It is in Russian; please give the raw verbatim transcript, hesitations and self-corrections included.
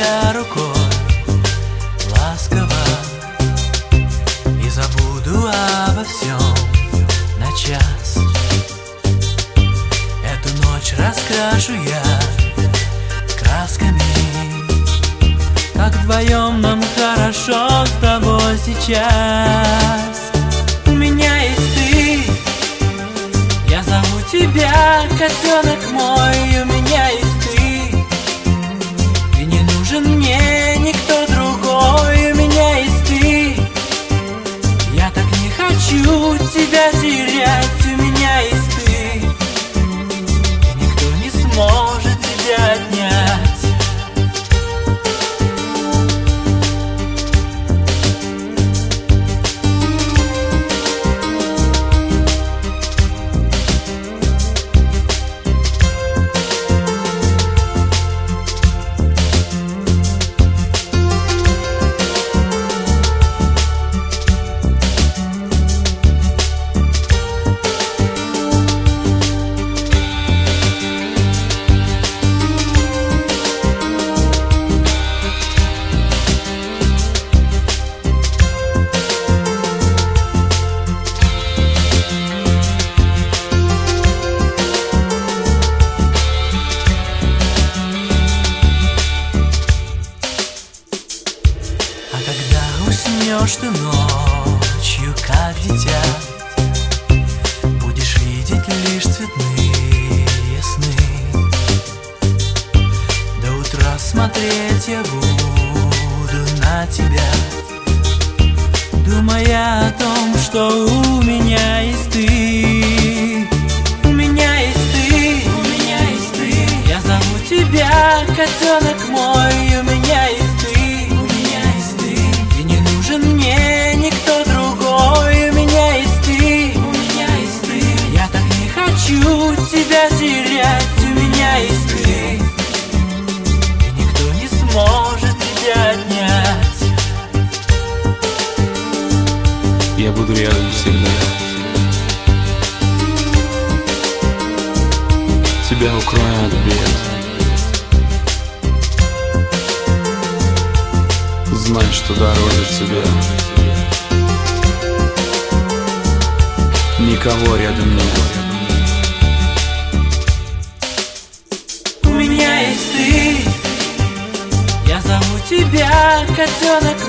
тебя рукой ласково и забуду обо всем на час. Эту ночь раскрашу я красками, как вдвоем нам хорошо с тобой сейчас. У меня есть ты, я зову тебя, котенок мой. У меня есть ты, и не нужен мне никто другой. У меня есть ты, я так не хочу тебя терять. У меня есть ты, и никто не сможет тебя отнять. Уснешь ты ночью, как дитя, будешь видеть лишь цветные сны. До утра смотреть я буду на тебя, думая о том, что у меня есть ты. У меня есть ты, у меня есть ты, я зову тебя, котенок мой. У меня есть мне никто другой. У меня есть ты, у меня есть ты, я так не хочу тебя терять. У меня есть ты, и никто не сможет тебя отнять. Я буду рядом всегда, тебя укрою от бед. Знай, что дороже тебя никого рядом нет. У меня есть ты, я зову тебя, котенок